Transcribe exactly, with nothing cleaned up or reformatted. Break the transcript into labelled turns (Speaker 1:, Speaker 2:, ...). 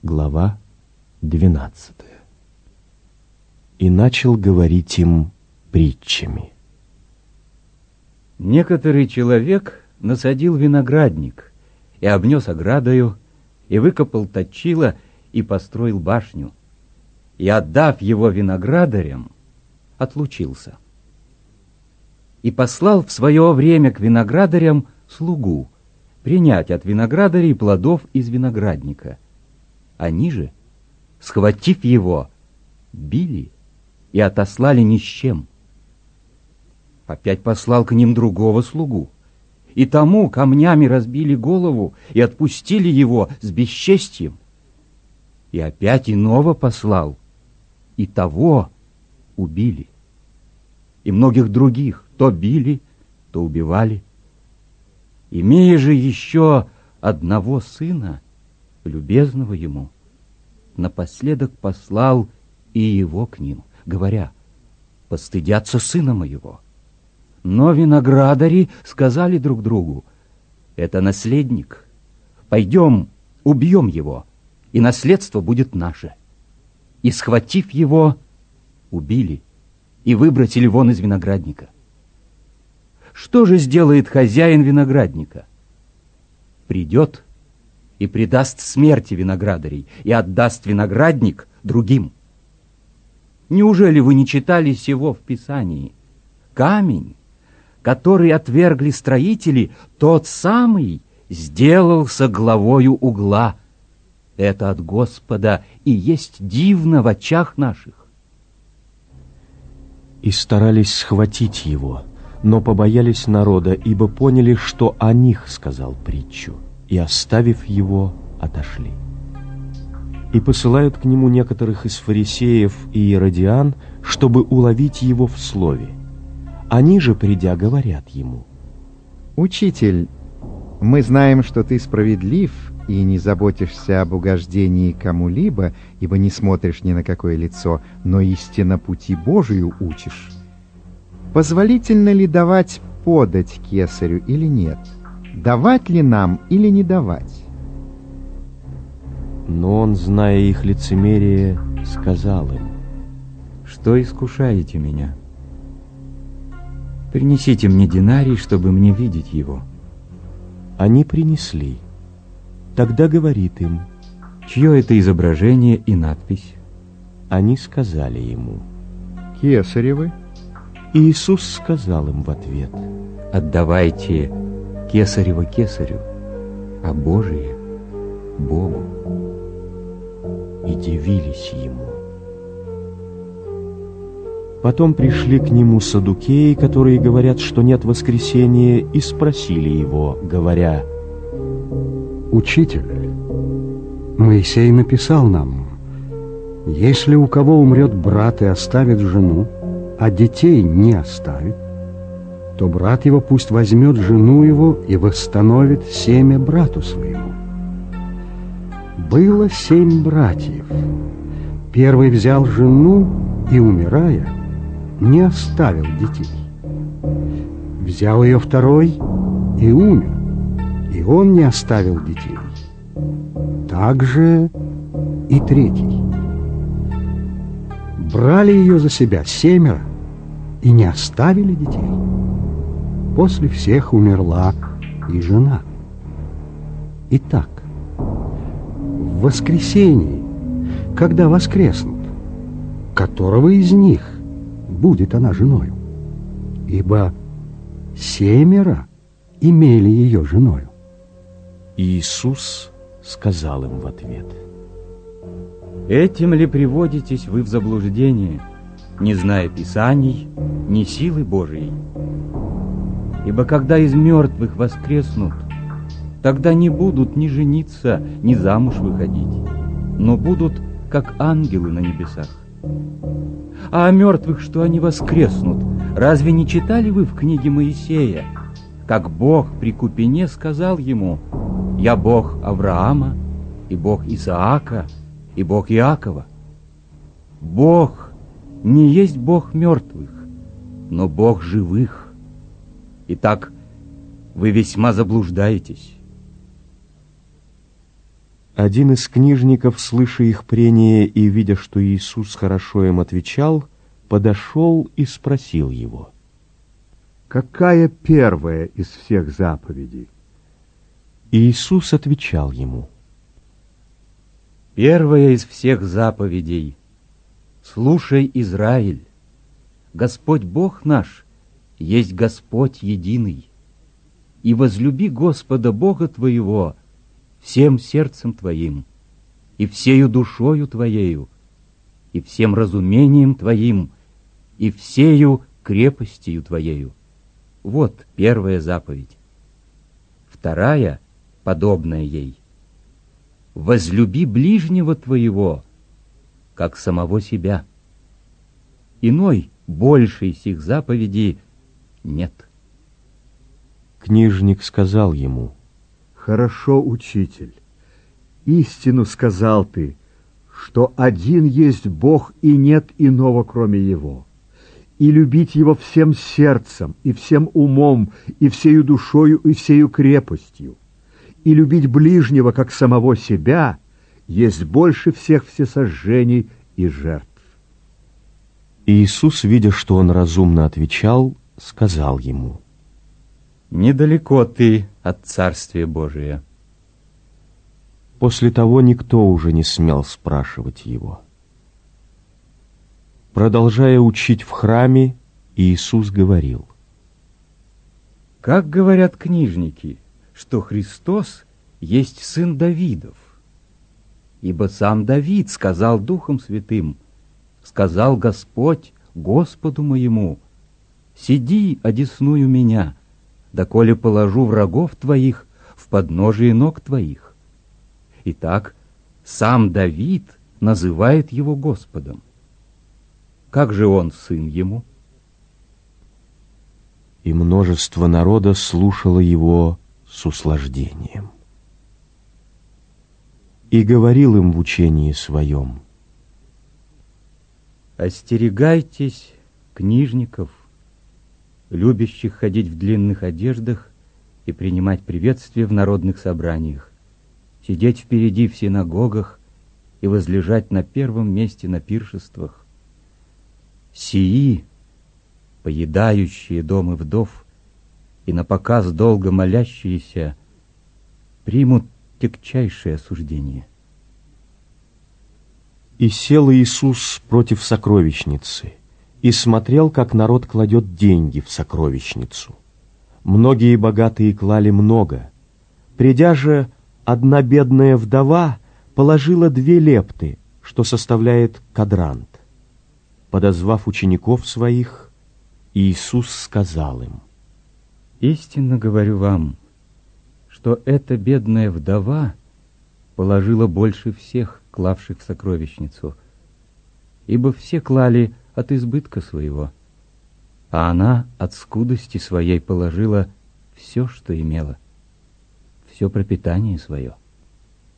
Speaker 1: Глава двенадцатая. И начал говорить им притчами.
Speaker 2: Некоторый человек насадил виноградник и обнес оградою, и выкопал точило, и построил башню, и, отдав его виноградарям, отлучился. И послал в свое время к виноградарям слугу принять от виноградарей плодов из виноградника. Они же, схватив его, били и отослали ни с чем. Опять послал к ним другого слугу, и тому камнями разбили голову и отпустили его с бесчестием. И опять иного послал, и того убили. И многих других то били, то убивали. Имея же еще одного сына, любезного ему, напоследок послал и его к ним, говоря: постыдятся сына моего. Но виноградари сказали друг другу: это наследник, пойдем, убьем его, и наследство будет наше. И, схватив его, убили и выбросили вон из виноградника. Что же сделает хозяин виноградника? Придет и предаст смерти виноградарей, и отдаст виноградник другим. Неужели вы не читали сего в Писании? Камень, который отвергли строители, тот самый сделался главою угла. Это от Господа и есть дивно в очах наших.
Speaker 1: И старались схватить его, но побоялись народа, ибо поняли, что о них сказал притчу, и, оставив его, отошли. И посылают к нему некоторых из фарисеев и иродиан, чтобы уловить его в слове. Они же, придя, говорят ему:
Speaker 3: «Учитель, мы знаем, что ты справедлив и не заботишься об угождении кому-либо, ибо не смотришь ни на какое лицо, но истинно пути Божию учишь. Позволительно ли давать подать кесарю или нет? Давать ли нам или не давать?»
Speaker 1: Но он, зная их лицемерие, сказал им:
Speaker 2: что искушаете меня? Принесите мне динарий, чтобы мне видеть его.
Speaker 1: Они принесли. Тогда говорит им:
Speaker 2: чье это изображение и надпись?
Speaker 1: Они сказали ему:
Speaker 3: «Кесаревы».
Speaker 1: И Иисус сказал им в ответ:
Speaker 2: отдавайте кесарево кесарю, а Божие Богу.
Speaker 1: И дивились ему. Потом пришли к нему саддукеи, которые говорят, что нет воскресения, и спросили его, говоря:
Speaker 4: «Учитель, Моисей написал нам: если у кого умрет брат и оставит жену, а детей не оставит, то брат его пусть возьмет жену его и восстановит семя брату своему. Было семь братьев. Первый взял жену и, умирая, не оставил детей. Взял ее второй и умер, и он не оставил детей. Так же и третий. Брали ее за себя семеро и не оставили детей. После всех умерла и жена. Итак, в воскресенье, когда воскреснут, которого из них будет она женою? Ибо семеро имели ее женою».
Speaker 1: Иисус сказал им в ответ:
Speaker 2: этим ли приводитесь вы в заблуждение, не зная Писаний, ни силы Божией? Ибо когда из мертвых воскреснут, тогда не будут ни жениться, ни замуж выходить, но будут как ангелы на небесах. А о мертвых, что они воскреснут, разве не читали вы в книге Моисея, как Бог при Купине сказал ему: «Я Бог Авраама, и Бог Исаака, и Бог Иакова»? Бог не есть Бог мертвых, но Бог живых. Итак, вы весьма заблуждаетесь.
Speaker 1: Один из книжников, слыша их прение и видя, что Иисус хорошо им отвечал, подошел и спросил его:
Speaker 5: «Какая первая из всех заповедей?»
Speaker 1: Иисус отвечал ему:
Speaker 2: «Первая из всех заповедей: слушай, Израиль, Господь Бог наш есть Господь единый, и возлюби Господа Бога твоего всем сердцем твоим, и всею душою твоею, и всем разумением твоим, и всею крепостью твоею». Вот первая заповедь. Вторая, подобная ей: возлюби ближнего твоего, как самого себя. Иной, большей сих заповедей нет.
Speaker 1: Книжник сказал ему:
Speaker 5: «Хорошо, учитель, истину сказал ты, что один есть Бог и нет иного, кроме Его, и любить Его всем сердцем, и всем умом, и всею душою, и всею крепостью, и любить ближнего, как самого себя, есть больше всех всесожжений и жертв».
Speaker 1: Иисус, видя, что он разумно отвечал, сказал ему:
Speaker 2: «Недалеко ты от Царствия Божия».
Speaker 1: После того никто уже не смел спрашивать его. Продолжая учить в храме, Иисус говорил:
Speaker 2: «Как говорят книжники, что Христос есть сын Давидов? Ибо сам Давид сказал Духом Святым: сказал Господь Господу моему: сиди, одесную меня, доколе положу врагов твоих в подножие ног твоих. Итак, сам Давид называет его Господом. Как же он сын ему?»
Speaker 1: И множество народа слушало его с услаждением. И говорил им в учении своем:
Speaker 2: «Остерегайтесь книжников, любящих ходить в длинных одеждах и принимать приветствия в народных собраниях, сидеть впереди в синагогах и возлежать на первом месте на пиршествах. Сии, поедающие дом и вдов, и напоказ долго молящиеся, примут тягчайшее осуждение».
Speaker 1: И сел Иисус против сокровищницы, и смотрел, как народ кладет деньги в сокровищницу. Многие богатые клали много. Придя же, одна бедная вдова положила две лепты, что составляет кадрант. Подозвав учеников своих, Иисус сказал им:
Speaker 2: «Истинно говорю вам, что эта бедная вдова положила больше всех, клавших в сокровищницу, ибо все клали от избытка своего, а она от скудости своей положила все, что имела, все пропитание свое».